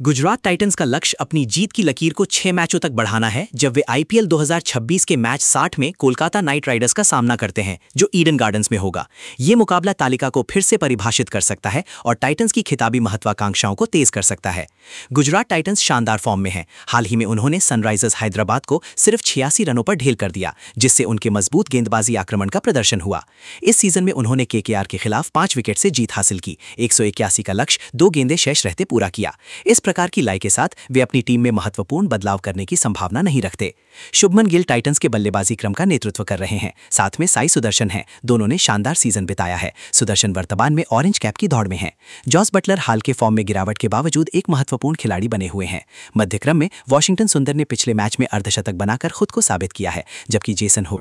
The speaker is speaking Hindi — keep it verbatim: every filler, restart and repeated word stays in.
गुजरात टाइटंस का लक्ष्य अपनी जीत की लकीर को छह मैचों तक बढ़ाना है जब वे आईपीएल दो हज़ार छब्बीस के मैच साठ में कोलकाता नाइट राइडर्स का सामना करते हैं जो ईडन गार्डन्स में होगा। ये मुकाबला तालिका को फिर से परिभाषित कर सकता है और टाइटंस की खिताबी महत्वाकांक्षाओं को तेज कर सकता है। गुजरात टाइटंस शानदार फॉर्म में है। हाल ही में उन्होंने सनराइजर्स हैदराबाद को सिर्फ छियासी रनों पर ढेल कर दिया, जिससे उनके मजबूत गेंदबाजी आक्रमण का प्रदर्शन हुआ। इस सीजन में उन्होंने केकेआर के खिलाफ पांच विकेट से जीत हासिल की, एक सौ इक्यासी का लक्ष्य दो गेंदें शेष रहते पूरा किया। इस प्रकार की लय के साथ वे अपनी टीम में महत्वपूर्ण बदलाव करने की संभावना नहीं रखते। शुभमन गिल टाइटंस के बल्लेबाजी क्रम का नेतृत्व कर रहे हैं, साथ में साई सुदर्शन हैं। दोनों ने शानदार सीजन बिताया है। सुदर्शन वर्तमान में ऑरेंज कैप की दौड़ में हैं। जॉस बटलर हाल के फॉर्म में गिरावट के बावजूद एक महत्वपूर्ण खिलाड़ी बने हुए हैं। मध्यक्रम में वॉशिंगटन सुंदर ने पिछले मैच में अर्धशतक बनाकर खुद को साबित किया है, जबकि जेसन हो